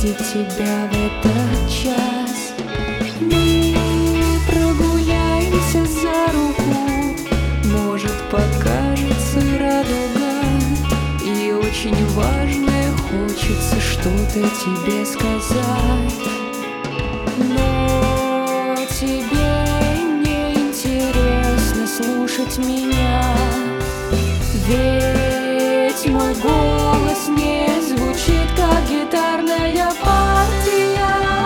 увидеть тебя в этот час. Мы прогуляемся за руку, может, покажется радуга, и очень важное хочется что-то тебе сказать. Но тебе не интересно слушать меня, ведь мой голос не звучит, как гитарная партия.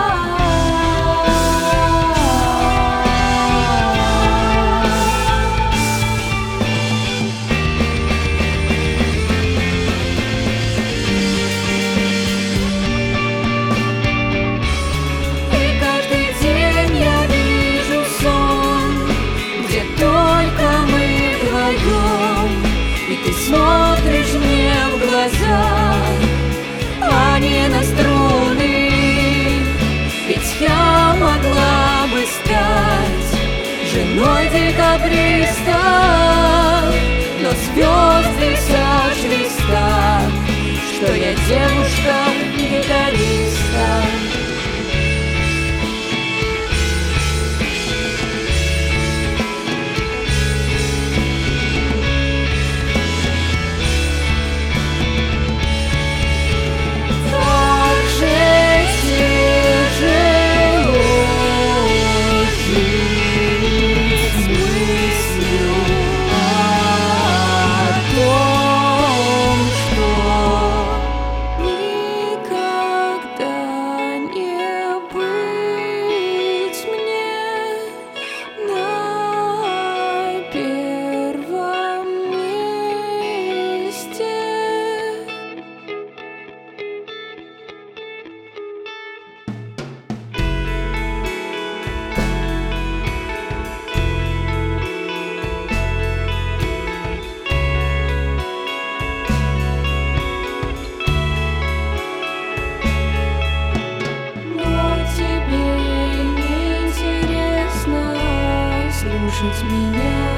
И каждый день я вижу сон, где только мы вдвоем, и ты смотришь мне в глаза, а не на струны. Ведь я могла бы стать женой декабриста, но звезды сошлись так, что я девушка-гитариста. Слушать меня.